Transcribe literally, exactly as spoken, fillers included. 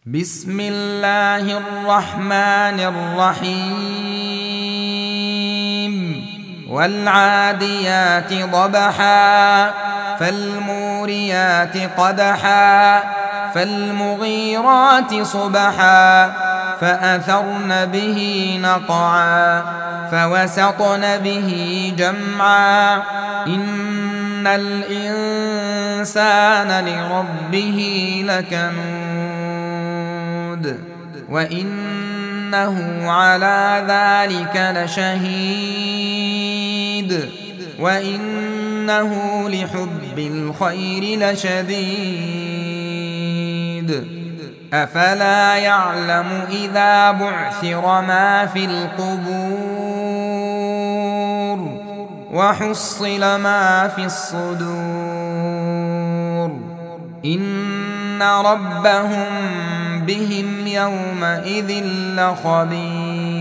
بسم الله الرحمن الرحيم والعاديات ضبحا فالموريات قدحا فالمغيرات صبحا فأثرن به نقعا فوسطن به جمعا إن الإنسان لربه لكنود وإنه على ذلك لشهيد وإنه لحب الخير لشديد أفلا يعلم إذا بعثر ما في القبور وحصل ما في الصدور إن ربهم بهم يومئذ لخبير.